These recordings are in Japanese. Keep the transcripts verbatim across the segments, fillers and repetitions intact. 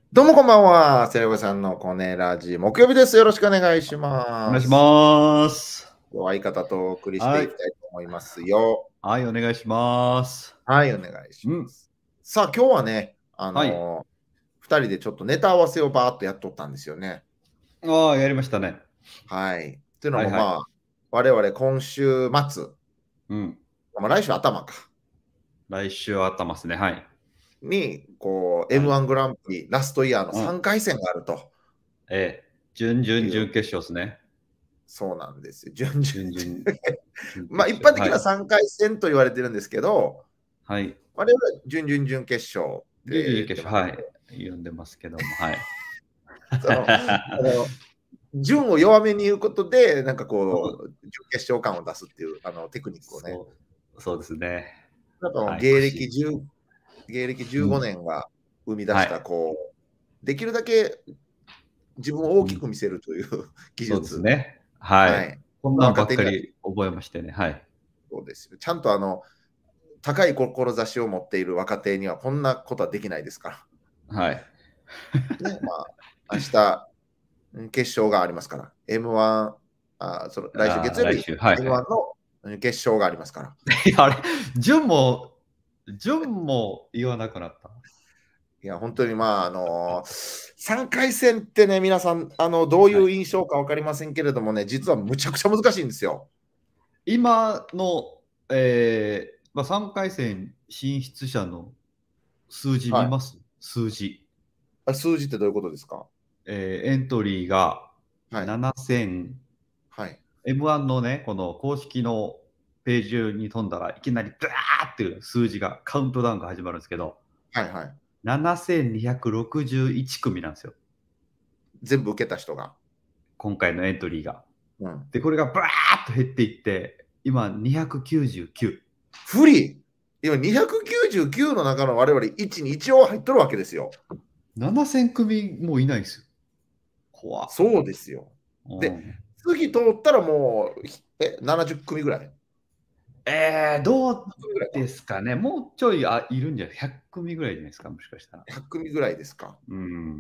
どうもこんばんは。セレブさんのコネラジ、木曜日です。よろしくお願いしお願いします。 ます。 今日は相方とお送りしてはい。 いきたいと思いますよ。 はい、お願いします。 はい、お願いしうん。 ます。さあ、今日はね、あはい。 のー、ふたりでちょっとネタ合わせをバーっとやっとったんですよね。 ああ、やりましたね。 はい。というのはいはい。 もまあ、我々今週末、 うん。 まあ、来週頭か、 来週は頭ますね。はい。 に、こう、 はい。 エムワン グランプリラストイヤーのうん。 さんかい戦があるとええ。準々 いう、 準決勝ですね。 そうなんですよ。準々 準々準まあ、一決勝。はい。 般的にはさんかい戦と言われてるんですけど、 はい。 我々は準々準決勝っ準々準て言ってます。 決勝。はい。呼んでますけども。はい。 その、あの順を弱めに言うことで、なんかこうん。 う、準決勝感を出すっていうあのテクニックをね、 そう、そうですね。 なんかもうはい。 芸歴腰。 じゅう、芸歴15 うん。 年が生み出した、 はい。 こう、できるだけ自分を大うん。 きく見せるという技そうです術、 ね。はい。 はい。 こんなんばっ若手にはかり覚えましてね。はい。 そうですよ。ちゃんとあの、高い志を持っている若手にはこんなことはできないですかはい。 ら。ね、まあ、明日、決勝がありますから、エムワン、あその来週ああ、 月曜日、 来週。はいはエムワンい。 の決勝がありますから。 いや、あれ、順も、順も言わなくなった。 いや、本当にまあ、あのー、さんかい戦ってね、皆さん、あの、どういはい。 う印象か分かりませんけれどもね、実はむちゃくちゃ難しいんですよ。 今の、えーまあ、さんかい戦進出者の数字はい。 見ます？数字。 あ数字ってどういうことですか？ えーエントリーがはい。 ななせん、 はい。 エムワン のね、この公式のページに飛んだらいきなりブワーっていう数字が、カウントダウンが始まるんですけど、 はいはい。 ななせんにひゃくろくじゅういち組なんですよ。 全部受けた人が。 今回のエントリーが。 うん。 で、これがバーッと減っていって、今にひゃくきゅうじゅうきゅう。 不利今にひゃくきゅうじゅうきゅうの中の我々いちに一応入っとるわけですよ。 ななせん組もいないんですよ。怖っ。 そうですよ。で、 うん。 次通ったらもう、え、ななじゅう組ぐらい。 えー、どう組ぐらいか。 ですかね。もうちょいあいるんじゃない？ ひゃく 組ぐらいじゃないですか、もしかしたら。 ひゃく組ぐらいですか。 うん。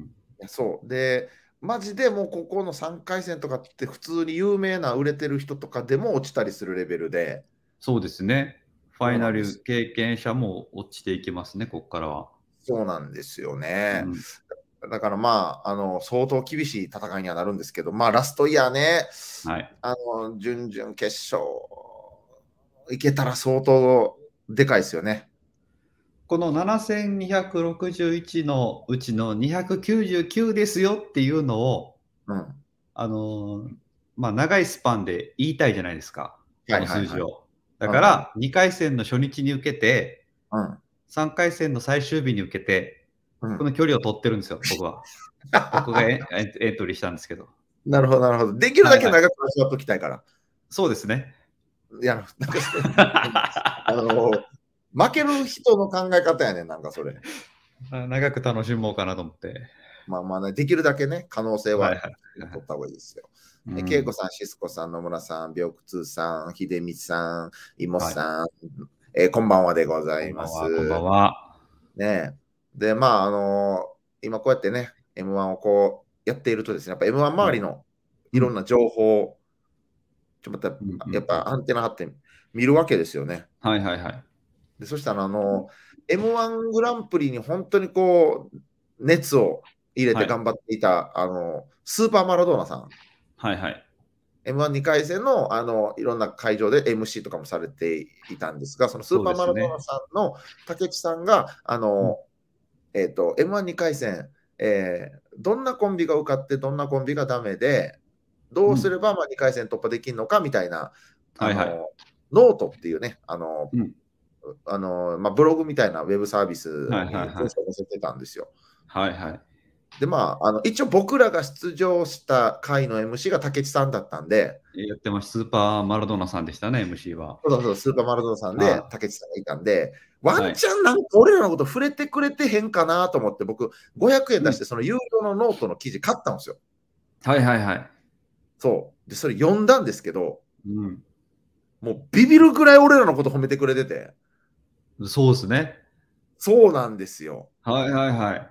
いやそう。で、マジでもうここのさんかい戦とかって普通に有名な売れてる人とかでも落ちたりするレベルで、 そうですね。ファイナそうなんです。 ル経験者も落ちていきますね、ここからは。 そうなんですよね。 うん。 だからまあ、あの、相当厳しい戦いにはなるんですけど、まあ、ラストイヤーね、 はい。 あの、準々決勝、いけたら相当でかいですよね。 このななせんにひゃくろくじゅういちのうちのにひゃくきゅうじゅうきゅうですよっていうのを、 うん。 あの、まあ、長いスパンで言いたいじゃないですか、このはいはいはい。 数字を。だうんうん。 から、にかい戦の初日に受けて、 うん。 さんかい戦の最終日に受けて、 うん。 この距離を取ってるんですよ、僕は。僕がエエンエントリーしたんですけど。 なるほど、なるほど。できるだけはいはい。 長く座っときたいから。 そうですね。 いや、なんかそれ、あの、負ける人の考え方やねん、なんかそれ。 あ、長く楽しもうかなと思って。 まあまあね、できるだけね、可能性ははいはいはい。 取った方がいいですよ。え、恵子うん。 さん、シスコさん、野村さん、病苦痛さん、秀光さん、妹はい。 さん、えーこんばんはでございます。 こんばんは、こんばんは。 ねえ。で、まあ、あの今こうやってね、エムワン をこうやっているとですね、やっぱ エムワン 周はい。 りのうん。 いろんな情報を、ちょっとまた、 うんうんやっうん。 ぱアンテナ張って見るわけですよね。 はいはいはい。 で、そしたら、あの、エムワン グランプリに本当にこう、熱を入れはい。 て頑張っていた、あの、スーパーマラドーナさん。 はいはい。 エムワンに 回戦の、あの、いろんな会場で エムシー とかもされていたんですが、そのスーそうパーマラドーナですね。 さんの竹内さんが、あうん。 の、えっ、と、エムワンに 回戦、えーどんなコンビが受かって、どんなコンビがダメで、どうん。 うすればまあにかい戦突破できるのかみたいな、あはいはい。 の、ノートっていうね、あの、 うん。 あのまあ、ブログみたいなウェブサービスはいはいにはい。 文章を載せてたんですよ。 はいはい。 で、まあ、あの一応僕らが出場した回の エムシー が竹内さんだったんで、 やってます。スーパーマラドーナさんでしたね、エムシー は。 そうそう、スーパーマラドーナさんであ竹内さんがいたんで、ワあ、はい。 ンチャンなんか俺らのこと触れてくれてへんかなと思って、僕、ごひゃくえんうん。 出して、その有料のノートの記事買ったんですよ。 はいはいはい。 そう。で、それ読んだんですけど、 うん。 もうビビるぐらい俺らのこと褒めてくれてて、 そうですね。 そうなんですよ。 はいはいはい。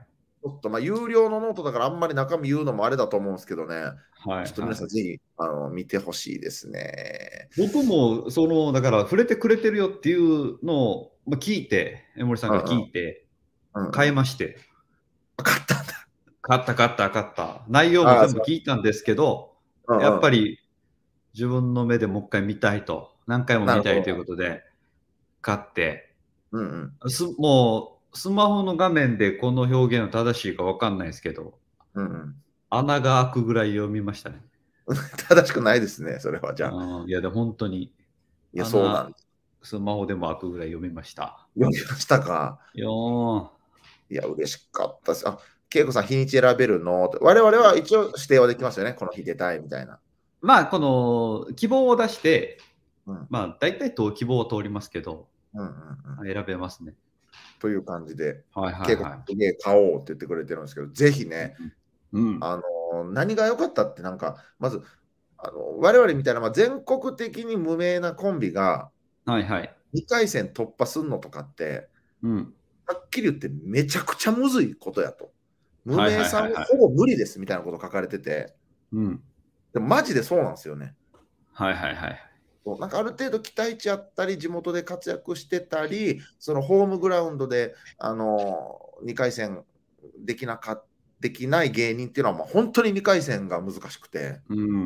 ょっとまあ有料のノートだからあんまり中身言うのもあれだと思うんですけどね。 はいちょっと皆はい。 さんぜひあの見てほしいですね。 僕も、その、だから触れてくれてるよっていうのを、まあ、聞いて、江森さんが聞いて、買いうんうん。 まして、 買ったんだ。 買った買った買った。内容もああ、 全部そう。 聞いたんですけど、 うんうん。 やっぱり自分の目でもう一回見たいと、何回も見たいというなるほど。 ことで買って、 うんうん。 すもうスマホの画面でこの表現は正しいかわかんないですけど、 うんうん。 穴が開くぐらい読みましたね。 正しくないですね、それはじゃあ。 うん、いや、で、本当にいや、そうな穴、 んです。 スマホでも開くぐらい読みました。 読みましたか。 よーん。 いや、嬉しかったです。あ、恵子さん、日にち選べるのって我々は一応指定はできますよね。この日出たいみたいな。 まあ、この希望を出して、 うん。 まあ、大体と希望を通りますけど、 うんうんうん。 選べますね。 という感じで、 はいはい恵子さん、 はすげえ買おうって言ってくれてるんですけど、ぜひい。 ね、 うん。うん。 あの、何が良かったって、なんか、まず、あの我々みたいな、まあ、全国的に無名なコンビがはいはい。 にかい戦突破するのとかって、 うん。 はっきり言ってめちゃくちゃむずいことやと。無はいはい名さんはいはい。 はほぼ無理ですみたいなこと書かれてて、 うん。 でもマジでそうなんですよね。 はいはいはい。 そうなんかある程度期待値あったり、地元で活躍してたり、そのホームグラウンドで、あのにかい戦できなかできない芸人っていうのは、まあ、本当ににかい戦が難しくて、 うんうんうん。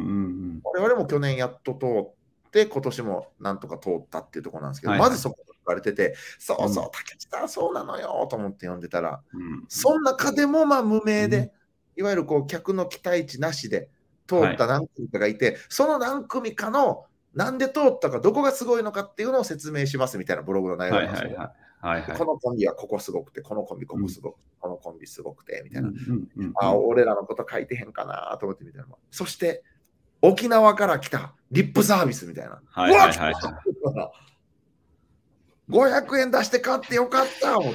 我々も去年やっと通って、今年もなんとか通ったっていうところなんですけど、 はいはい。 まずそこが書かれてて、そうそう、 うん。 竹内さん、そうなのよと思って読んでたら、 うんうん。 その中でもまあ無うん。 名で、いわゆるこう客の期待値なしで通はい。 った何組かがいて、その何組かのなんで通ったか、どこがすごいのかっていうのを説明しますみたいなブログの内容なんですよね。 はいはいはい。はいはい。 このコンビはここすごくて、このコンビこうん。 こすごくて、このコンビすごくて、みたいな。 うんうんうんうあ、 ん。 俺らのこと書いてへんかなと思ってみたいな。そして、沖縄から来たリップサービスみたいな。 はいうわ、来たはいはいはい。 ごひゃくえん出して買ってよかった思って。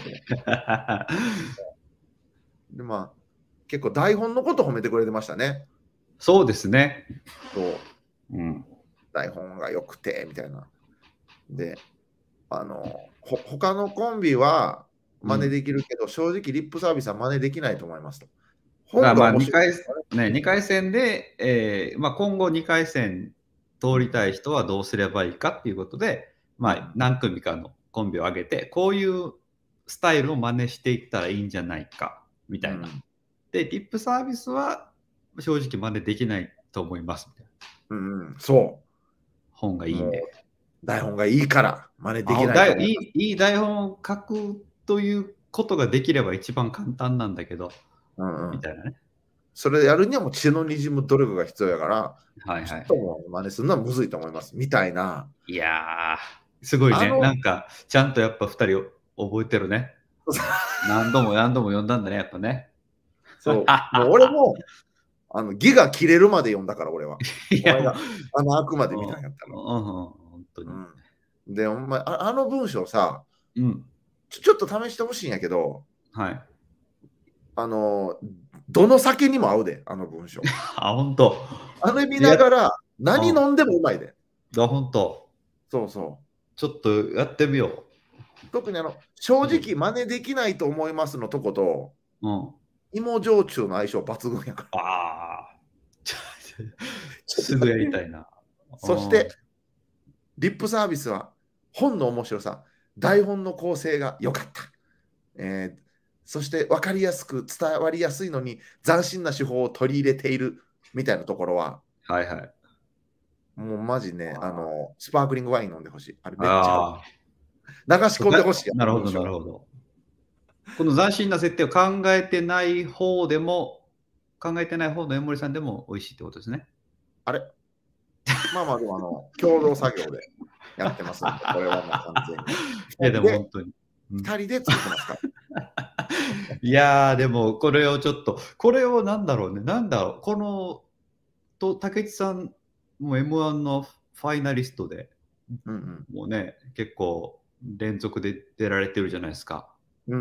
で、まあ、結構台本のこと褒めてくれてましたね。 そうですね。 そう、 うん。 台本が良くて、みたいな。で、あの、ほ他のコンビは真似うん。 できるけど、正直リップサービスは真似できないと思いますと。 だからまあ本が面白い 2回、 ですからね、 ね。 にかい戦で、えーまあ、今後にかい戦通りたい人はどうすればいいかっていうことで、まあ、 うん。 何組かのコンビを挙げて、こういうスタイルを真似していったらいいんじゃないかみたいな。 うん。 で、リップサービスは正直真似できないと思いますみたいな。 うん、うん、そ本がう。もういいんで。 台本がいいから真似できあ、 ないとだい思います。 いいい台本を書くということができれば一番簡単なんだけど、 うんうん。 みたいなね。 それやるにはもう血の滲む努力が必要やから、 はいはい。 ちょっともう真似するのはむずいと思います。みたいな。 いやー、すごいね。 あの、 なんか、ちゃんとやっぱふたり覚えてるね。何度も何度も読んだんだね、やっぱね。 そう、もう俺も、あの、ギが切れるまで読んだから、俺は。 いや、もう、 お前が、あの、あくまで見たんやったら。 うん、うん、本当に。 うん。で、お前、ああの文章さ、 うん、 ちょ、ちょっと試してほしいんやけど、 はい。 あの、どの酒にも合うで、あの文章。 あ、本当。 あれ見いや、 ながら、何うん、 飲んでもうまいで。 あ、本当。 そうそう。 ちょっとやってみよ特にあの、正う。うん。 直真似できないと思いますのとこと、 うん。 芋焼酎の相性抜群やから。 ああ。 ちょっとすぐややってみて。 りたいな。 そして、リップサービスは本の面白さ、台本の構成が良かった。えーそして分かりやすく伝わりやすいのに斬新な手法を取り入れているみたいなところは、 はいはい。 もうマジね、ああの、スパークリングワイン飲んでほしい。あれめっちゃ合う。 あ。 流し込んでほしい、あなるほど、 の文章。 なるほど。この斬新な設定を考えてない方でも、考えてない方の江森さんでも美味しいってことですね。 あれまあまあ、でもあの、共同作業でやってますんで、これはもう完全に。 いや、で 2人で、 も本当に。うん、 二人で作ってますから。 いやー、でもこれをちょっと、これをなんだろうね、なんだろう、この、と竹内さんも エムワン のファイナリストで、 うんうん。 もうね、結構連続で出られてるじゃないですか。 うん。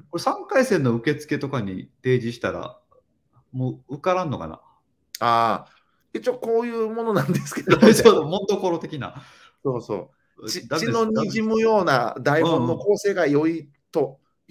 これさんかい戦の受付とかに提示したら、もう受からんのかな。 ああ、一応こういうものなんですけど、みたいな。 そう、もんどころ的な。 そうそう。血だって、 血のだって、 滲むような台うんうん。 本の構成が良いと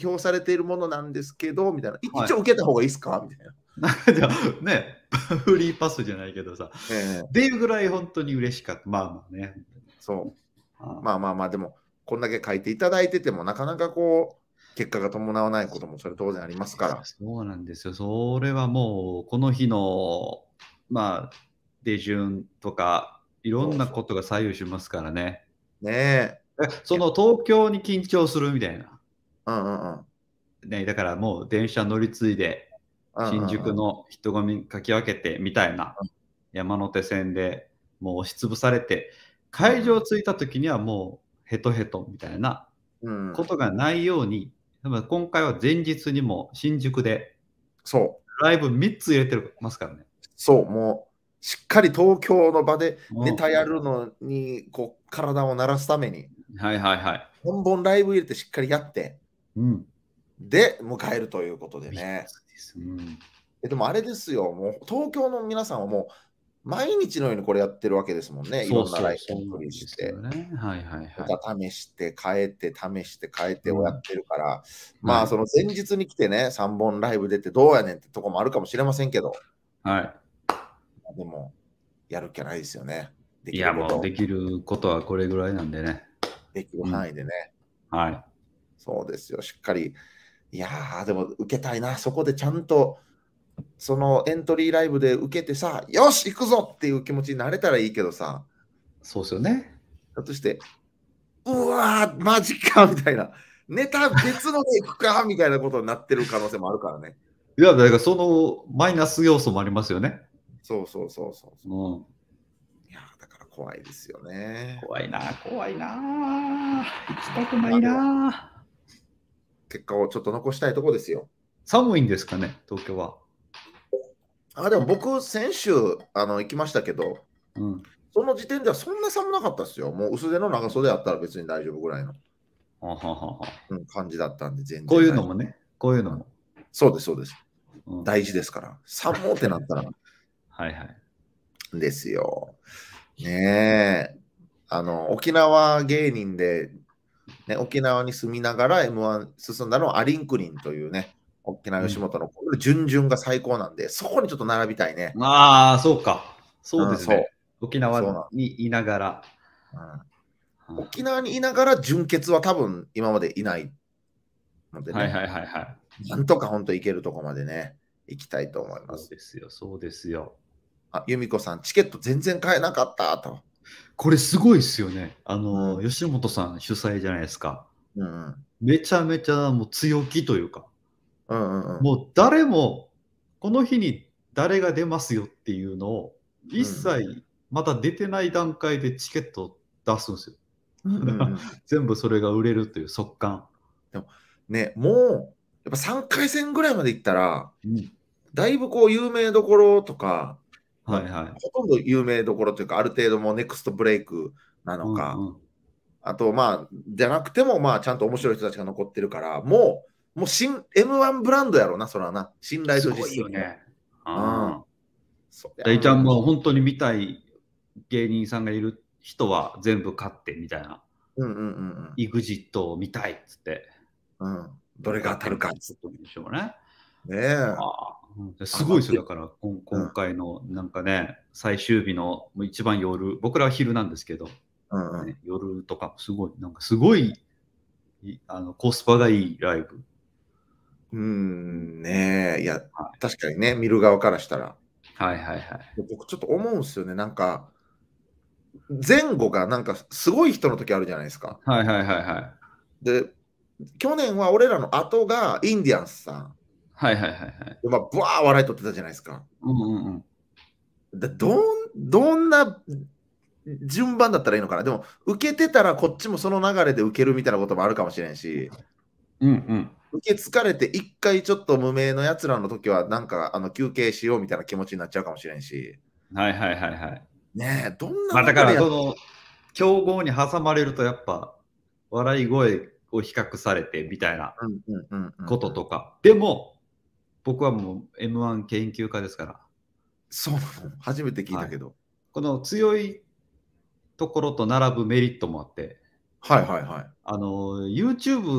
表されているものなんですけど、みたいな。いはい一応受けた方がいいですかみたいな。 じゃあね、フリーパスじゃないけどさ、 ええっていうぐらい本当に嬉しかった。まあまあね。 そう。 あまあまあまあ、でも、こんだけ書いていただいてても、なかなかこう、結果が伴わないこともそれ当然ありますから。 そうなんですよ。それはもう、この日の、まあ、手順とか、いろんなことが左右しますからね。 ねえ。 えその東京に緊張するみたいな。 うんうんうん。 ね、だからもう電車乗り継いで、 うんうんうん新宿の人混みかき分けてみたいな、山手線でもう押しつぶされて、会場着いた時にはもうヘトヘトみたいなうん、 ことがないように、多分今回は前日にも新宿でそう。 ライブみっつ入れてますからね。 そう、もう、しっかり東京の場でうんネタやるのに、こう、体を慣らすために、 はいはいはい。 本本ライブ入れてしっかりやって、 うん。 で、迎えるということでみっね。 つです。うん。 えでもあれですよ、もう東京の皆さんはもう、毎日のようにこれやってるわけですもんね。いそうそう、 ろんなライブそうなんでエントリーしてすよ。ね。はいはいまはい。 た試して変えて試して変えてをやってるから、 はいまあその前日に来てね、さんぼんライブ出てどうやねんってとこもあるかもしれませんけど、 はい。 でも、やる気はないですよね。でいや、 きることをもうできることはこれぐらいなんでね。 できる範囲でね。 はい。 そうですよ、しっかり。いやー、でも受けたいな、そこでちゃんと、そのエントリーライブで受けてさ、よし、行くぞっていう気持ちになれたらいいけどさ、 そうですよね。 だとして、うわー、マジかみたいな、ネタ別ので行くかみたいなことになってる可能性もあるからね。 いや、だからそのマイナス要素もありますよね。 そうそうそうそうそう。 うん。 いやー、だから怖いですよね。 怖いな、怖いな。行きたくないな。 結果をちょっと残したいとこですよ。 寒いんですかね、東京は。 あ、でも僕、先週あの行きましたけど、 うん。 その時点ではそんな寒なかったですよ。もう薄手の長袖あったら別に大丈夫ぐらいの、 はははは。 うん、感じだったんで、全然こういう大丈夫。 のもね、こういうのも。 そうです、そうです。 うん、 大事ですから。寒もうってなったらはいはい。 ですよ。ねえ。あの、沖縄芸人で、ね、沖縄に住みながら エムワン 進んだのはアリンクリンというね、沖縄吉本の、これ準々が最高なんで、そこにちょっと並びたいね。 ああ、そうか。そうですうんね。沖そうな縄のにいながら。 うん、沖縄にいながら純潔は多分今までいないのでね、 はいはいはいはい。 なんとか本当行けるとこまでね、行きたいと思いまそうす。 ですよ、そうですよ。 あ、由美子さん、チケット全然買えなかったと。 これすごいですよね。あの、 うん吉本さん主催じゃないですか。 うんうんめちゃめちゃもう強気というか、 うんうんうんもう誰もこの日に誰が出ますよっていうのを一切まだ出てない段階でチケットを出すんですよ。 うんうんうん全部それが売れるという速乾。 ね、もう、やっぱさんかい戦ぐらいまで行ったら、 うん、 だいぶこう有名どころとか、まあはいはい。 ほとんど有名どころというか、ある程度もうネクストブレイクなのか、 うんうん、 あとまあ、じゃなくても、まあ、ちゃんと面白い人たちが残ってるから、もう、もう新 エムワン ブランドやろな、そらな。信頼とすごい実績が。 よね。 うんあそあ。大ちゃんも本当に見たい芸人さんがいる人は全部買ってみたいな。 うんうんうんうん。 イグジットを見たいっつって。 うん、どれが当たるかっつっでしょうね。 て。ねえ。 ああ、うんすごいですよ。だから、こん今回のなんかね、最終日のもう一番夜、僕らは昼なんですけど、 うんうんね、夜とかもすごい、なんかすごい、いあのコスパがいいライブ。 うーん、ねえ。いや、 は確かにね、見る側からしたら。 はいはいはい。 僕ちょっと思うんですよね。なんか、前後がなんかすごい人の時あるじゃないですか。 はいはいはいはい。 で、去年は俺らの後がインディアンスさん。 はいはいはいはい。 で、まあ、ブワー笑い取ってたじゃないですか。 うんうんうん。 でどん、どんな順番だったらいいのかな。でも、受けてたらこっちもその流れで受けるみたいなこともあるかもしれんし、 うんうん。 受け疲れて一回ちょっと無名のやつらの時はなんかあの休憩しようみたいな気持ちになっちゃうかもしれんし、 はいはいはいはい。 ねえ、どんなまあだから、 やその、競合に挟まれるとやっぱ、笑い声を比較されてみたいなうんうんうんうんこととか。でも、僕はもう エムワン 研究家ですから、 そうなの、初めて聞いたけど。 この強いところと並ぶメリットもあって、 はいはいはい。 あの、YouTube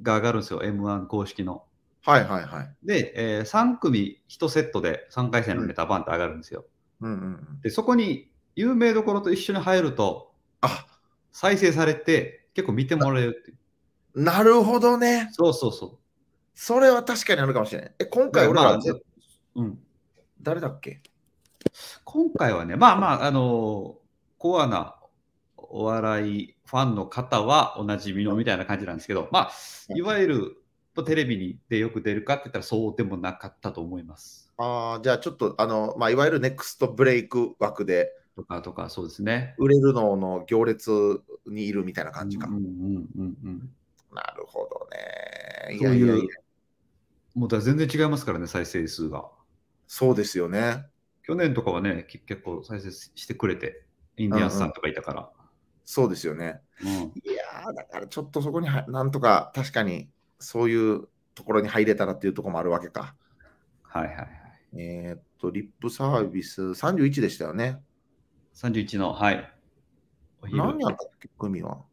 が上がるんですよ、エムワン 公式の。 はいはいはい。 で、えー、さん組いちセットでさんかい戦のネタバンって上がるんですよ。 うんうんうん。 で、そこに有名どころと一緒に入ると、 あ、 再生されて結構見てもらえるっていう。 なるほどね。 そうそうそそれは確かにあるかもしれない。え、今う。だからまあ、 回俺らぜ、 うん、 誰だっけ？ 今回はね、まあまあ、あのコアなお笑いファンの方はおなじみのみたいな感じなんですけど、まあ、いわゆるテレビにでよく出るかって言ったらそうでもなかったと思います。 ああ、じゃあちょっと、あの、まあ、いわゆるネクストブレイク枠で、 とかとか、そうですね。 売れるのの行列にいるみたいな感じか。 うんうんうんうんうん。 なるほどね。いそういう、 やいやいや、 もうだから全然違いますからね、再生数が。 そうですよね。 去年とかはね、結構再生してくれて、インディアンスさんとかいたから。 そうですよね。 うん、 いやー、だからちょっとそこには、なんとか確かにそういうところに入れたらっていうところもあるわけか。 はいはいはい。 えーっと、リップサービスさんじゅういちでしたよね。 さんじゅういちの、はい、お昼。 何やったっけ、組は。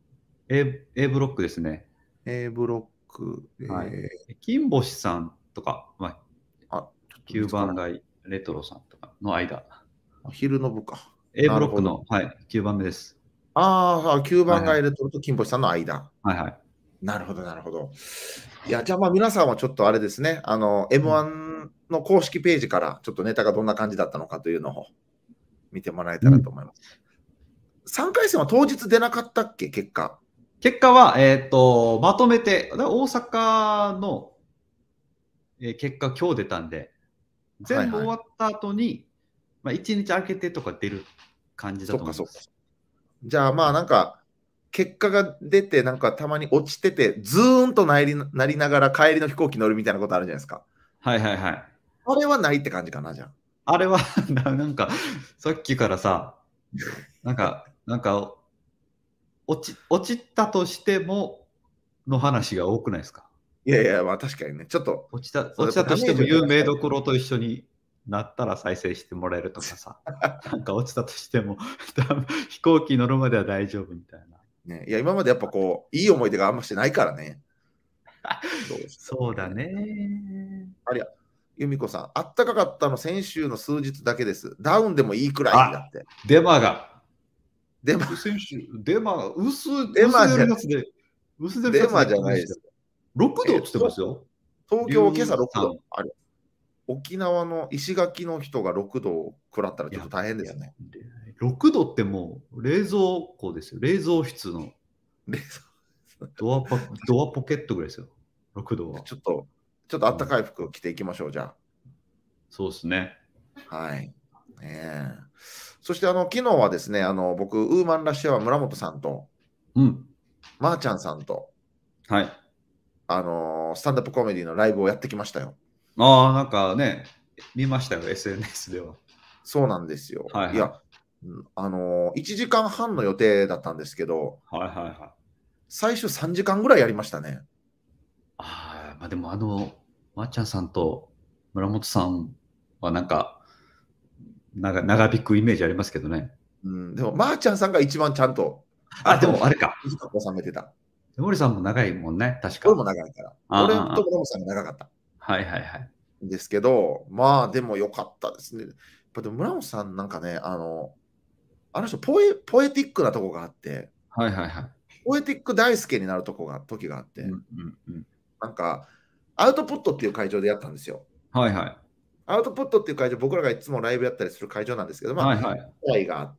A, A ブロックですね。 A ブロック、えはい。 ー、 金星さんとか、まあ、 あ、ちょっと見 9 つからない。 番街レトロさんとかの間。 昼の部か。 A ブなるほど。 ロックの、はい、きゅうばんめです。 ああ、きゅうばんはいはい。 がエレトロと金星さんの間。 はいはい。 なるほど、なるほど。いや、じゃあまあ皆さんはちょっとあれですね、あの、 うん、 エムワン の公式ページからちょっとネタがどんな感じだったのかというのを見てもらえたうん、 らと思います。さんかい戦は当日出なかったっけ、結果。 結果は、えっ、と、まとめて、だ大阪の、えー結果今日出たんで、全部はいはい。 終わった後に、まあ、いちにち空けてとか出る感じだそっかそっか。 と思います。 じゃあまあなんか、結果が出て、なんかたまに落ちてて、ズーンとなりなりながら帰りの飛行機乗るみたいなことあるじゃないですか。 はいはいはい。 あれはないって感じかな、じゃあ。 あれはな、なんか、さっきからさ、なんか、なんか、落ち、落ちたとしてもの話が多くないですか？ いやいや、まあ確かにね、ちょっと、 落ちた、 そうやっぱ落ちたとしてダメージを減も有名らしたいと。 どころと一緒になったら再生してもらえるとかさ、なんか落ちたとしても飛行機乗るまでは大丈夫みたいな。 ね、いや、今までやっぱこう、いい思い出があんましてないからね。どうしてもそうだね。 ね。 ありゃ、由美子さん、あったかかったの先週の数日だけです。ダウンでもいいくらいだあ、 って。 デマが。 デマ、 先週、デマ、薄、薄出デマじゃ、 るやつで、薄出るデマやつでじゃないです。 来ましたよ。ろくどえーっつってますよ。 東京今朝6度。 リュウさん。 あれ、沖縄の石垣の人がろくどを食らったらいや、 ちょっと大変でいや、 すね。 ろくどってもう冷蔵庫ですよ。冷蔵室のでドアパ、ドアポケットぐらいですよ。ろくどは。 ちょっと、ちょっとあうん、 ったかい服を着ていきましょう、じゃそうですね。 あ。はい。ねえ、そしてあの昨日はですね、あの僕、ウーマンラッシュアワー村本さんと、 うん。 まー、ちゃんさんと、 はい。 あのースタンダップコメディのライブをやってきましたよ。 ああ、なんかね、見ましたよ、エスエヌエス では。 そうなんですよ。 はいはい。 いや、うんあのーいちじかんはんの予定だったんですけど、 はいはいはい。 最初さんじかんぐらいやりましたね。 ああ、まあでもあの、まっちゃんさんと村本さんはなんか、長長引くイメージありますけどね。 うん、でも、まー、ちゃんさんが一番ちゃんと、ああ、でもの、 あれか。 短く収めてた。 森さんも長いもんね、確俺もか。 長いから。 ああ、ああ、 俺と村本さんが長かったはいはいはい。 んですけど、まあでも良かったですね。やっぱでも村本さんなんかね、あの、あの人ポエ、ポエティックなとこがあって、 はいはいはい。 ポエティック大好きになるとこが、時があって、 うんうんうん。 なんか、アウトプットっていう会場でやったんですよ。 はいはい。 アウトプットっていう会場、僕らがいつもライブやったりする会場なんですけど、まあ、 はいはい。 舞台があって、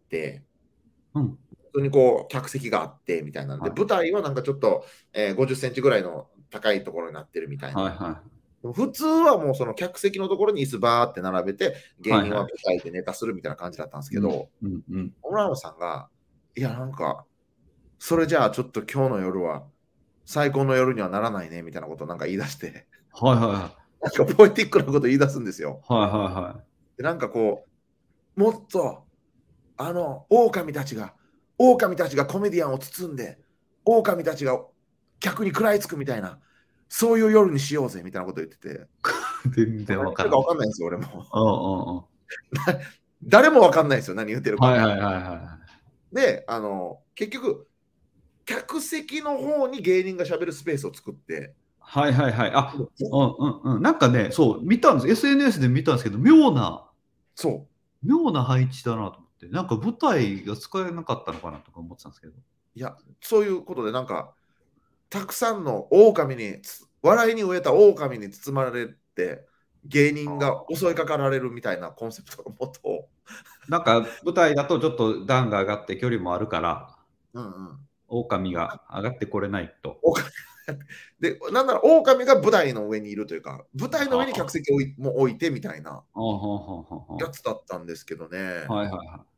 うん。 普通にこう、客席があってみたいなんで、 はい舞台はなんかちょっと、えー、ごじゅっセンチぐらいの高いところになってるみたいな。 はいはでも普通はもうその客席のところに椅子バーって並べて、 い。はいはい。 芸人は舞台でネタするみたいな感じだったんですけうんど、 うんうん。 村野さんが、いや、なんか、それじゃあちょっと今日の夜は最高の夜にはならないねみたいなことをなんか言い出して、 はいはいはい。 なんかポエティックなこと言い出すんですよ。 はいはいはい。 でなんかこう、もっと、あの、狼たちが、狼たちがコメディアンを包んで、狼たちが客に食らいつくみたいな、そういう夜にしようぜみたいなこと言ってて、 全然何言ってるかわからん。 分かんないんですよ、俺も。 うんうんうん。 誰も分かんないですよ、何言ってるか。 はいはいはいはで、あの、結局、 客席の方に芸人がしゃべるスペースを作って、 はいはいはい。あ、うんうんうん。なんかね、そう、見たんです。エスエヌエス で見たんですけど、妙な、 そう。 妙な配置だなと思って、なんか舞台が使えなかったのかなとか思ってたんですけど。 いや、そういうことで、なんか、たくさんの狼につ、笑いに飢えた狼に包まれて、芸人が襲いかかられるみたいなコンセプトのもとを、 なんか舞台だとちょっと段が上がって距離もあるから、 うんうん、 狼が上がってこれないと。 狼で、なんなら狼が舞台の上にいるというか、舞台の上に客席を置いも置いてみたいなやつだったんですけどね。 はいはいはい。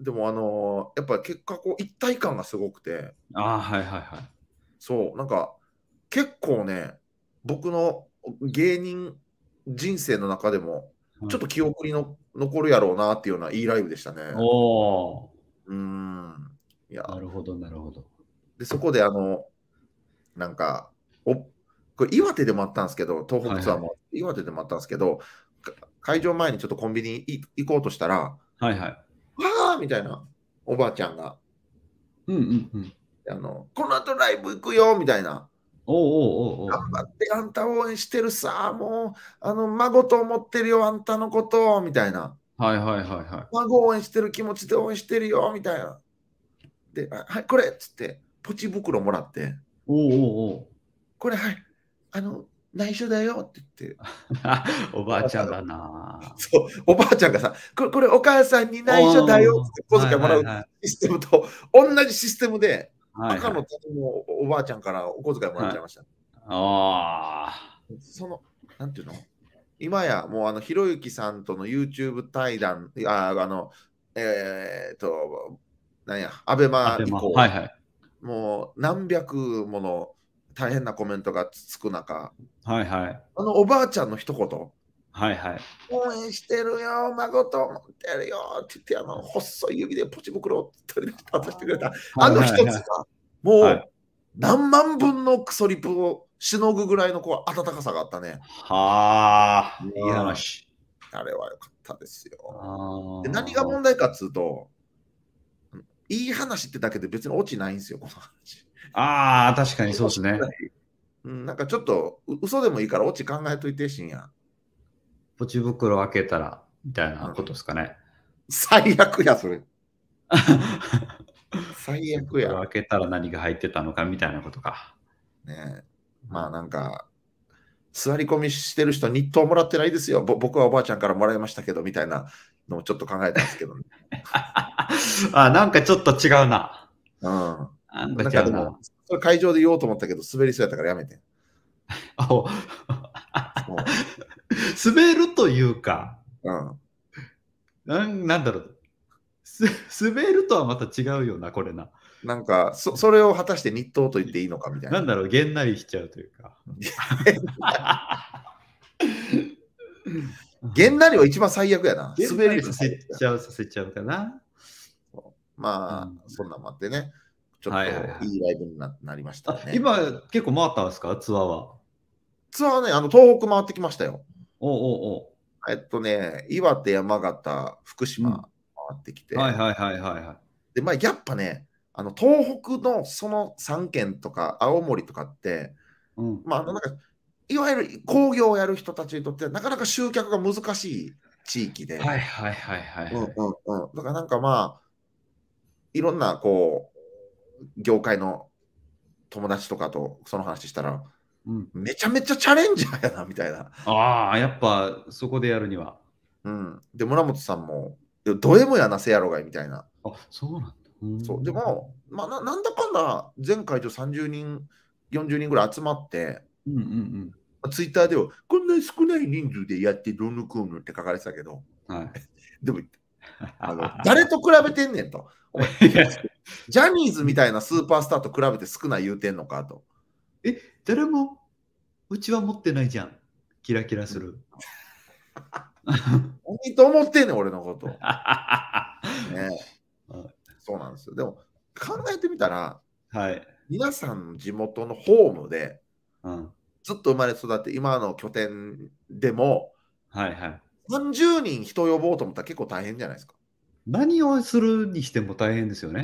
でも、あのーやっぱ結果こう、一体感がすごくて、 ああ、はいはいはい。 そう、なんか、結構ね、僕の芸人人生の中でも、ちょっと記憶にの残るやろうなっていうようないいライブでしたね。 おお、 うーん。いや、 なるほどなるほど。 で、そこであの、なんか、おこれ岩手でもあったんですけど、東北ツアーはいはい。 も岩手でもあったんですけど、か会場前にちょっとコンビニい行こうとしたら、わはいはい。 ーみたいなおばあちゃんが、 うんうんうん。 あの、この後ライブ行くよみたいな。 おおおおお。 頑張ってあんた応援してるさ、もう、あの、孫と思ってるよ、あんたのことを、みたいな。 はいはいはいはい。 孫応援してる気持ちで応援してるよ、みたいな。で、あはい、これっつって、ポチ袋もらって、 おおおお。 これ、はい、あの、内緒だよって言って、 おばあちゃんだな。 そう、おばあちゃんがさ、これ、これお母さんに内緒だよおお、 って小はい遣いもらうはいはい。 システムと同じシステムで、赤のはいはい。 他人のおばあちゃんからお小遣いもらっちゃいました。 ああ。 その、なんていうの今やもうあの、ひろゆきさんとの YouTube 対談、ああの、えーっと、なんや、アベアベマ、 マ以降、 はいはい。 もう何百もの大変なコメントがつく中、 はいはい。 あのおばあちゃんの一言、 はいはい。 応援してるよ、孫と思ってるよって言って、あの細い指でポチ袋を取り出して渡してくれた、あの一つが、もう何万分のクソリプをしのぐぐらいのこう温かさがあったね。 はあ、 うんいい話。 あれは良かったですよ。で、何があ問題かっつうと、いい話ってだけで別にオチないんですよ、この話。 あ、ああ、確かにそうですね。 うん、なんかちょっとう嘘でもいいからオチ考えといてしんや。 ポチ袋開けたら、みたいなことですかね。 最悪や、それ。最悪や。 袋開けたら何が入ってたのかみたいなことか。 ねえ、まあなんか、座り込みしてる人日当もらってないですよ。ぼ僕はおばあちゃんからもらいましたけど、みたいなのをちょっと考えたんですけどね。 あ、なんかちょっと違うな。 うん。 なんなんか違うな。 かでも、それ会場で言おうと思ったけど、滑りそうやったからやめて。 おそ滑るというか、 う。うん。 なんなんだろう。す滑るとはまた違うよな、これな。 なんかそ、それを果たして日当と言っていいのかみたいな。 なんだろう、げんなりしちゃうというか。 げんなりは一番最悪やな。 げん滑りなりさせちゃう、させちゃうかな。 まあ、 うんそんなんもあってね、ちょっはいはいはいといいライブにななりましたあ、 ね。 今、結構回ったんですか、ツアーは。 ツアーね、あの東北回ってきましたよ。 おうおうおう。 えっとね、岩手、山形、福島回ってきて、 はいはいはいはいはい。 で、まあ、やっぱね、あの東北のそのさん県とか青森とかって、 うん。 まあ、あのなんかいわゆる工業をやる人たちにとってはなかなか集客が難しい地域で、 はいはいはいはいうんはい。 うんうん、だからなんかまあ、いろんなこう、業界の友達とかとその話したら、 うん、 めちゃめちゃチャレンジャーやなみたいな。 ああ、やっぱそこでやるには。 うん、で、村本さんも、いやド M やな、せやろがいみたいな。 あ、そうなんだ。うーんそうでも、まあ、ななんだかんだ、全会場さんじゅうにん、よんじゅうにんぐらい集まって、 うんうんツイッターでは、こんな少ない人数でやってどうのこうのって書かれてたけど、 うん。はい。 でも、あの誰と比べてんねんと。お前ジャニーズみたいなスーパースターと比べて少ない言うてんのかと。 え、誰もうちは持ってないじゃん。キラキラする。 何と思ってんねん、俺のこと。ねはそうなんですよ。でも、考えてみたら、 い。 皆さんの地元のホームで、 うん。 ずっと生まれ育って今の拠点でもはいはい。 さんじゅうにん人呼ぼうと思ったら結構大変じゃないですか。 何をするにしても大変ですよね。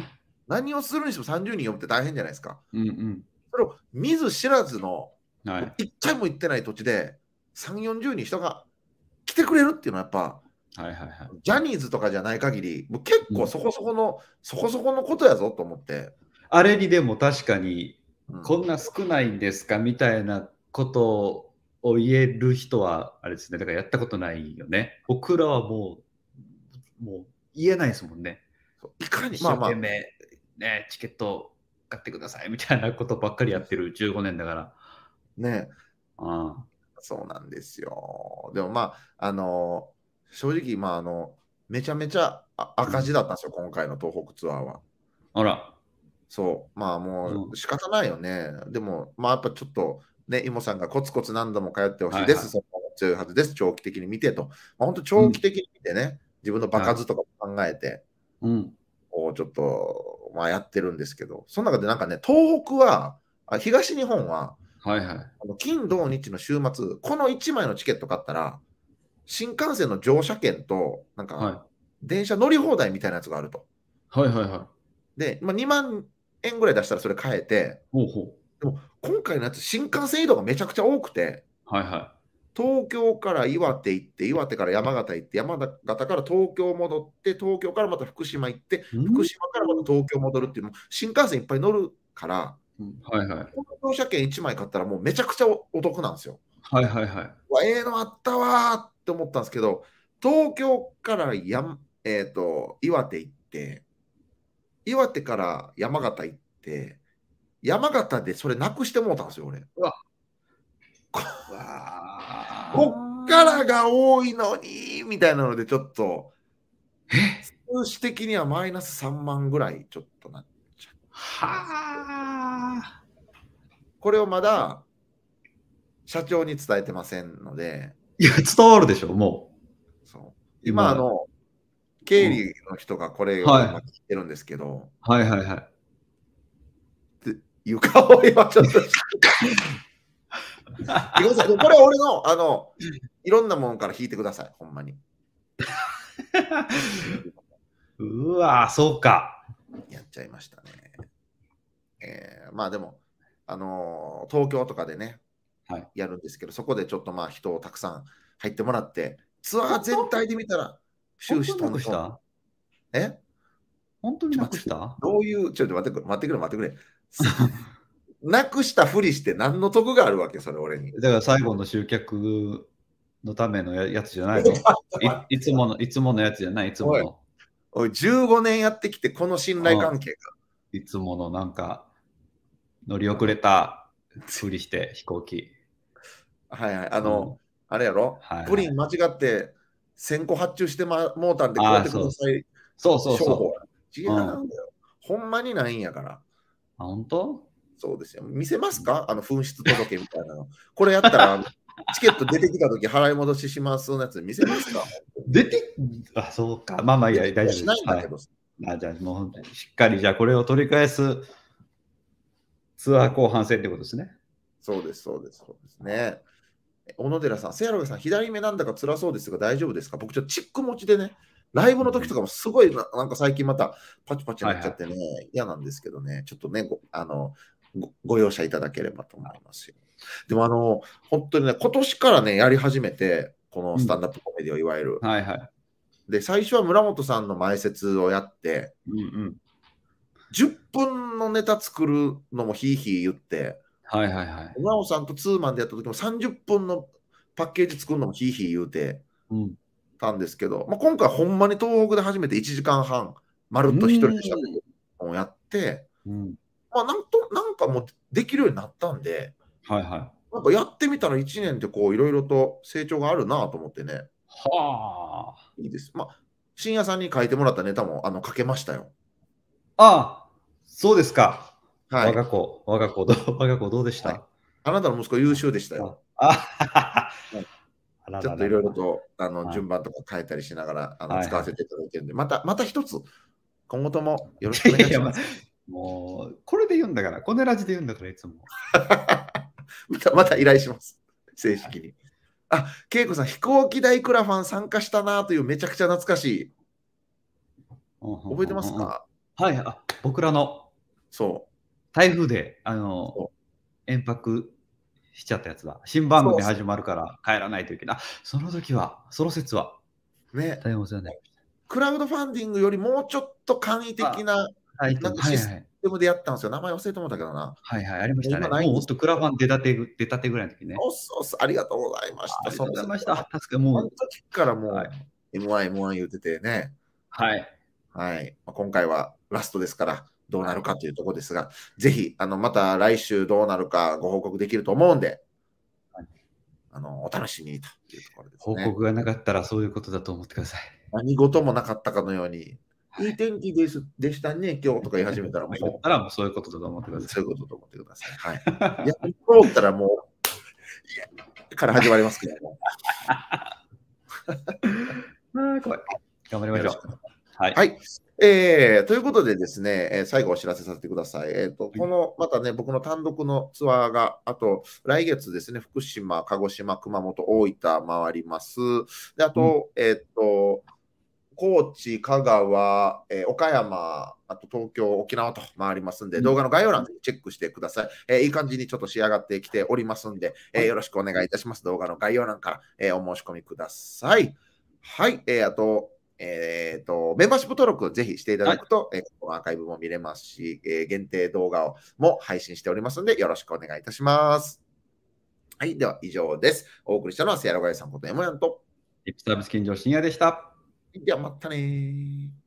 何をするにしてもさんじゅうにん呼ぶって大変じゃないですか。 うんうん。 それを見ず知らずの、 はい。 一回も行ってない土地で、さんじゅう、よんじゅうにん人が来てくれるっていうのはやっぱ、 はいはいはい。 ジャニーズとかじゃない限り、もう結うん構そこそこの、そこそこのことやぞと思って。 あれにでも確かに、 うんこんな少ないんですかみたいなことを言える人は、あれですね、だからやったことないよね。僕らはもう、もう言えないですもんね。 いかに、 一まあまあ、 生懸命、ね、チケット買ってくださいみたいなことばっかりやってるじゅうごねんだから。 ね、 あそうなんですよ。でもまあ、あの、正直、まあ、あの、めちゃめちゃあ赤字だったんですよ、今回の東北ツアーは。 あら。 そう、まあもうんう仕方ないよね。でも、まあやっぱちょっと、ね、イモさんがコツコツ何度も通ってほしいです。 はいはいその方が強いはずです。長期的に見てと。まあ、本当うん長期的に見てね、自分の場数とかも考えて、 うん。 こうちょっと、まあ、やってるんですけど、その中でなんかね、東北は、あ東日本は、 はいはい。 あの金土日の週末、このいちまいのチケット買ったら、新幹線の乗車券と、なんか、 はい電車乗り放題みたいなやつがあると。 はいはいはい。 で、まあ、にまん円ぐらい出したらそれ買えて、 ほうほでも今回のやつ、新幹線移動がめちゃくちゃ多くて、 う。はいは東京から岩手行って、岩手から山形行って、山形から東京戻って、東京からまた福島行って、 うん福島からまた東京戻るっていうのも、新幹線いっぱい乗るから、 い。はいはい。 この乗車券いちまい買ったらもうめちゃくちゃお得なんですよ。 はいはいはい。 うわ、ええのあったわーって思ったんですけど、東京からやん、えーと、岩手行って、岩手から山形行って、山形でそれなくしてもうたんですよ、俺。 うわ。 こうわこっからが多いのに、みたいなので、ちょっと、 え数字的にはマイナスさんまんぐらいちょっとなっちゃう。 はあ。 これをまだ社長に伝えてませんので、 いや、伝わるでしょ、もそう今今、あの、経理の人がこれをはい今聞いてるんですけど、 う。はいはいはい。 っていう顔を今ちょっとして。ごめんなさい、これは俺の、あの、いろんなものから引いてください、ほんまに。 うわそうか。 やっちゃいましたね。えーまあでも、あのー東京とかでね、 はいやるんですけど、そこでちょっとまあ人をたくさん入ってもらって、ツアー全体で見たら終始本当になくしトントン。 たえ本当になちょっと待ってくしたどういう、ちょっと待ってくれ、待ってくれ、待ってくれ。なくしたふりして何の得があるわけ、それ俺に。 だから最後の集客のためのややつじゃないのいいつもの、いつものやつじゃないいつもの。 おい、じゅうごねんやってきて、この信頼関係が。 いつものなんか乗り遅れたふりして飛行機。 はいはい。あの、 うんあれやろ、 はいはいプリン間違ってせんこ発注してまもうたんで、こうあーやってください。 そうそう商法そう。 や違うんだよ、ほんまにないんやから。 あ、本当そうですよ。見せますかあの紛失届みたいなの。これやったら、チケット出てきたとき払い戻ししますのやつ見せますか出てあ、そうか。まあまあいいや、大丈夫です。 しないんだけど、 はい、あじゃあもう本当にしっかり、じゃあこれを取り返すツアー後半戦ってことですね。 そうです、そうです、そうですね。小野寺さん、せやろがさん、左目なんだか辛そうですが大丈夫ですか僕ちょっとチック持ちでね、ライブの時とかもすごいな、なんか最近またパチパチになっちゃってね、はいはい、嫌なんですけどね、ちょっとね、ごあのご、ご容赦いただければと思いますよ。でもあの、本当にね、今年からね、やり始めて、このスタンダップコメディをいわゆる。 うん、はいはい。 で、最初は村本さんの前説をやって、 うんうん、 じゅっぷんのネタ作るのもひいひい言って、 はいはいはい。 村本さんとツーマンでやった時もさんじゅっぷんのパッケージ作るのもひいひい言うてたんですけど、うんまあ、今回ほんまに東北で初めていちじかんはん、まるっと一人でしゃべるのをやって、 うんまあ、なんとなんかもうできるようになったんで、 はいはい。 なんかやってみたらいちねんってこういろいろと成長があるなと思ってね。 はあ。 いいです。まあ、深夜さんに書いてもらったネタもあの書けましたよ。 ああ、そうですか。 はい。 我が子、我が子どう、我が子どうでした、はい、 あなたの息子優秀でしたよ。 ああちょっといろいろとあの、はい、順番とか変えたりしながらあの、はいはい、使わせていただいてるんで、また、また一つ、今後ともよろしくお願いします。 いやいやもう、これで言うんだから、このラジで言うんだから、いつも。 また、また依頼します。正式に。あ、恵子さん、飛行機代クラファン参加したなというめちゃくちゃ懐かしい。覚えてますか？ はい、あ、僕らのそう。 台風で、あの、 そう。 延泊しちゃったやつだ。新番そうそ組始まるから帰らないといけない。あ、その時は、その説はう。ね。 大変お世話になりました。 クラウドファンディングよりもうちょっと簡易的あ、 な、 サイト、 なんかシスはいはい。 テムでやったんですよ。名前忘れてもったけどな。 はいはい、ありましたね。 今ないんです。 もうほんとクラファン出たてぐ出たてぐらいの時ね。 そうそうそう、ありがとうございました。 ありがとうございました。 その説は。 確かもあの時からう、はい。 もう エムワン、エムワン 言うててね。 はい。 はい。ま、今回はラストですから、どうなはい。 るかというとこですが、ぜひ、あの、また来週どうなるかご報告できると思うんではい。 あの、お楽しみにというところです報ね。 告がなかったらそういうことだと思ってください。 何事もなかったかのように、 はい。 いい天気ですでしたね、今日とか言い始めたらま、言っもたらもうそういうことだと思ってくう、うん、 ださい。 そういうことと思ってください。はい。いや、通ったらもう、いやから始まりますけども。 ああ、怖い。頑張りましょう。 よろしくお願いはい。 はい。えー、ということでですね、え、最後お知らせさせてください。えっと、 はい。 この、またね、僕の単独のツアーが、あと来月ですね、福島、鹿児島、熊本、大分回ります。で、あうん。 と、えっと、高知、香川、え、岡山、あと東京、沖縄と回りますんで、 うん。 動画の概要欄チェックしてください。え、いい感じにちょっと仕上がってきておりますんで、え、 はい。 よろしくお願いいたします。動画の概要欄から、え、お申し込みください。はい、え、あと、えっと、メンバーシップ登録ぜひしていたはい。 だくと、え、このアーカイブも見れますし、え、限定動画をも配信しておりますんで、よろしくお願いいたします。はい、では以上です。お送りしたのは、セアロガイさんことエモヤンと。 リップサービス金城深夜でした。 ではまたね。